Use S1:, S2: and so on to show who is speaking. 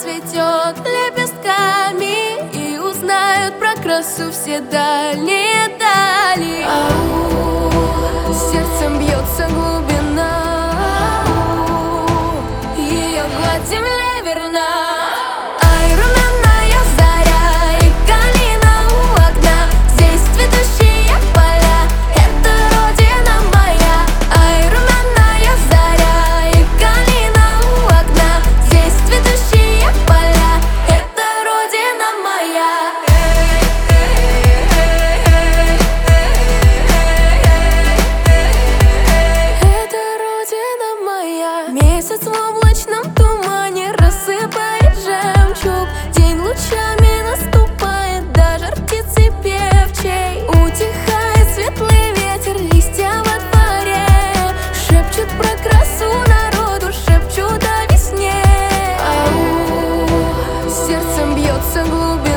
S1: расцветет лепестками, и узнают про красу все дальние дали. Ау, сердцем бьется глубина, ее гладь земле верна. Ай, румяная заря и калина у окна, здесь цветущие поля, это родина моя. Ай, румяная заря и калина у окна, здесь цветущие поля, это родина моя. Это родина моя. Месяц в облачном тумане рассыпает жемчуг, день лучами наступает, даже птицы певчей. Утихает светлый ветер, листья во дворе шепчут про красу народу, шепчут о весне. Ау, сердцем бьется глубина,